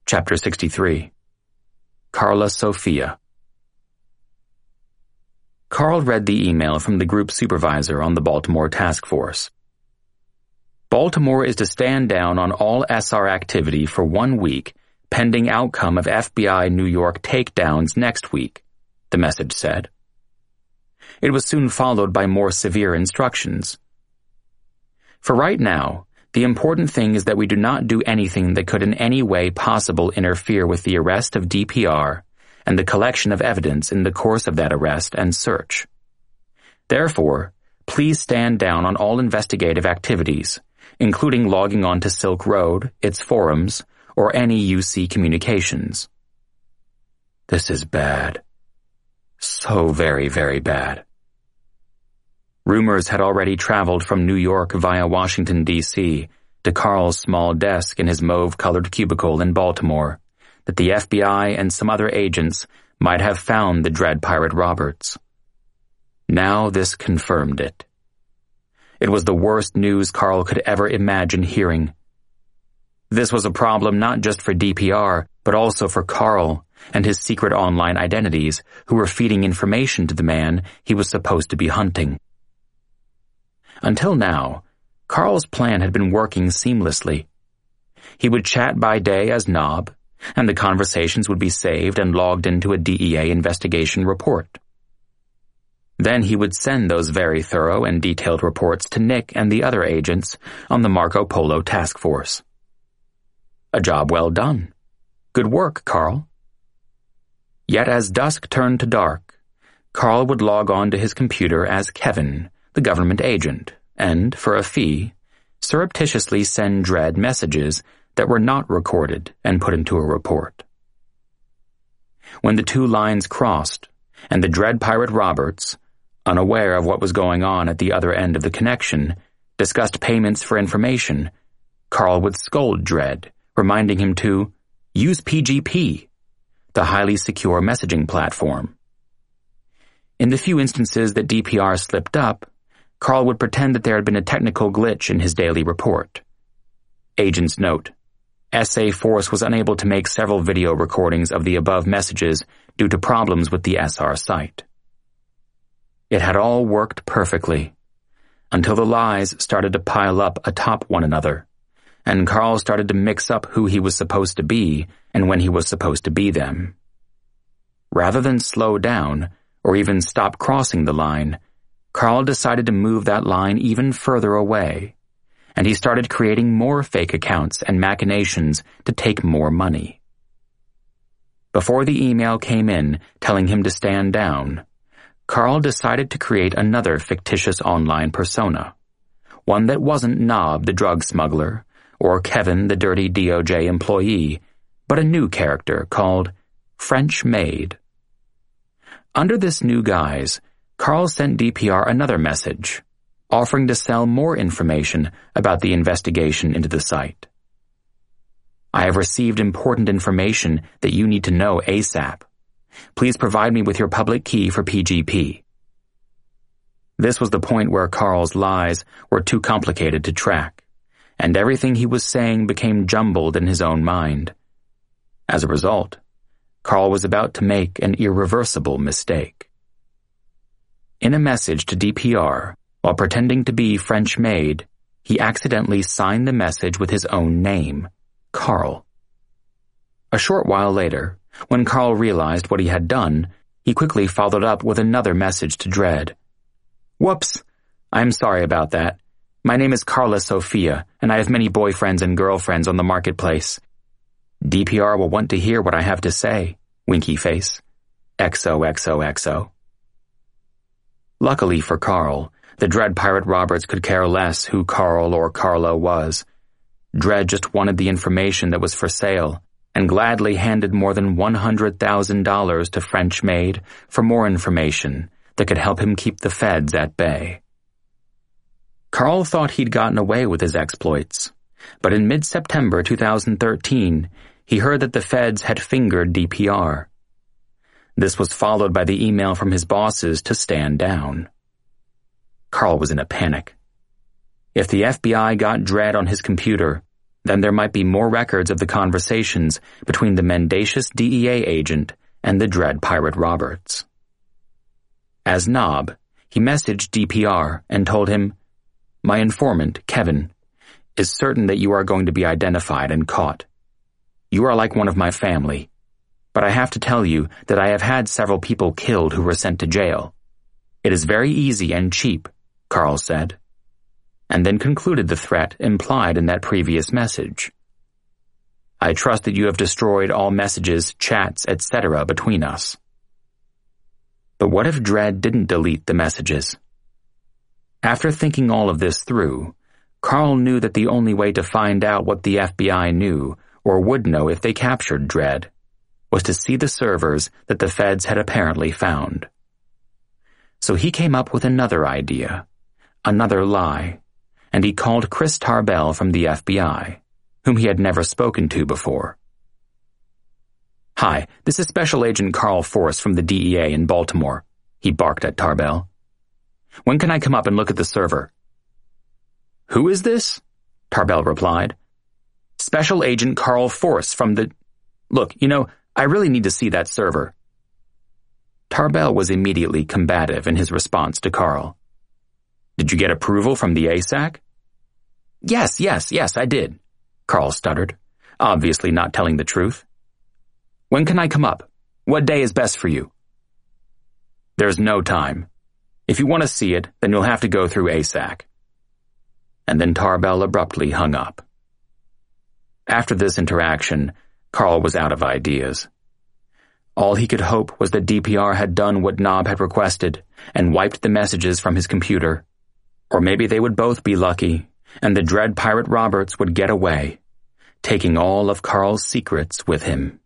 Chapter 63. Carla Sofia. Carl read the email from the group supervisor on the Baltimore task force. Baltimore is to stand down on all SR activity for 1 week, pending outcome of FBI New York takedowns next week, the message said. It was soon followed by more severe instructions. For right now, the important thing is that we do not do anything that could in any way possible interfere with the arrest of DPR and the collection of evidence in the course of that arrest and search. Therefore, please stand down on all investigative activities, including logging on to Silk Road, its forums, or any UC communications. This is bad. So very, very bad. Rumors had already traveled from New York via Washington, D.C., to Carl's small desk in his mauve-colored cubicle in Baltimore, that the FBI and some other agents might have found the dread Pirate Roberts. Now this confirmed it. It was the worst news Carl could ever imagine hearing. This was a problem not just for DPR, but also for Carl and his secret online identities who were feeding information to the man he was supposed to be hunting. Until now, Carl's plan had been working seamlessly. He would chat by day as Nob, and the conversations would be saved and logged into a DEA investigation report. Then he would send those very thorough and detailed reports to Nick and the other agents on the Marco Polo task force. A job well done. Good work, Carl. Yet as dusk turned to dark, Carl would log on to his computer as Kevin, the government agent, and, for a fee, surreptitiously send Dredd messages that were not recorded and put into a report. When the two lines crossed, and the Dread Pirate Roberts, unaware of what was going on at the other end of the connection, discussed payments for information, Carl would scold Dredd, reminding him to use PGP, the highly secure messaging platform. In the few instances that DPR slipped up, Carl would pretend that there had been a technical glitch in his daily report. Agent's note: SA Force was unable to make several video recordings of the above messages due to problems with the SR site. It had all worked perfectly, until the lies started to pile up atop one another, and Carl started to mix up who he was supposed to be and when he was supposed to be them. Rather than slow down, or even stop crossing the line, Carl decided to move that line even further away, and he started creating more fake accounts and machinations to take more money. Before the email came in telling him to stand down, Carl decided to create another fictitious online persona, one that wasn't Nob the drug smuggler or Kevin the dirty DOJ employee, but a new character called French Maid. Under this new guise, Carl sent DPR another message, offering to sell more information about the investigation into the site. I have received important information that you need to know ASAP. Please provide me with your public key for PGP. This was the point where Carl's lies were too complicated to track, and everything he was saying became jumbled in his own mind. As a result, Carl was about to make an irreversible mistake. In a message to DPR, while pretending to be French Maid, he accidentally signed the message with his own name, Carl. A short while later, when Carl realized what he had done, he quickly followed up with another message to Dredd. Whoops! I'm sorry about that. My name is Carla Sofia, and I have many boyfriends and girlfriends on the marketplace. DPR will want to hear what I have to say, winky face. XOXOXO. Luckily for Carl, the Dread Pirate Roberts could care less who Carl or Carla was. Dredd just wanted the information that was for sale, and gladly handed more than $100,000 to French Maid for more information that could help him keep the feds at bay. Carl thought he'd gotten away with his exploits, but in mid-September 2013, he heard that the feds had fingered DPR. This was followed by the email from his bosses to stand down. Carl was in a panic. If the FBI got Dredd on his computer, then there might be more records of the conversations between the mendacious DEA agent and the dread Pirate Roberts. As Nob, he messaged DPR and told him, "My informant, Kevin, is certain that you are going to be identified and caught. You are like one of my family, but I have to tell you that I have had several people killed who were sent to jail. It is very easy and cheap," Carl said, and then concluded the threat implied in that previous message. "I trust that you have destroyed all messages, chats, etc. between us." But what if Dredd didn't delete the messages? After thinking all of this through, Carl knew that the only way to find out what the FBI knew, or would know if they captured Dredd, was to see the servers that the feds had apparently found. So he came up with another idea, another lie, and he called Chris Tarbell from the FBI, whom he had never spoken to before. "Hi, this is Special Agent Carl Force from the DEA in Baltimore," he barked at Tarbell. "When can I come up and look at the server?" "Who is this?" Tarbell replied. "Special Agent Carl Force from the... Look, I really need to see that server." Tarbell was immediately combative in his response to Carl. "Did you get approval from the ASAC?" Yes, I did," Carl stuttered, obviously not telling the truth. "When can I come up? What day is best for you?" "There's no time. If you want to see it, then you'll have to go through ASAC." And then Tarbell abruptly hung up. After this interaction, Carl was out of ideas. All he could hope was that DPR had done what Nob had requested and wiped the messages from his computer. Or maybe they would both be lucky, and the dread Pirate Roberts would get away, taking all of Carl's secrets with him.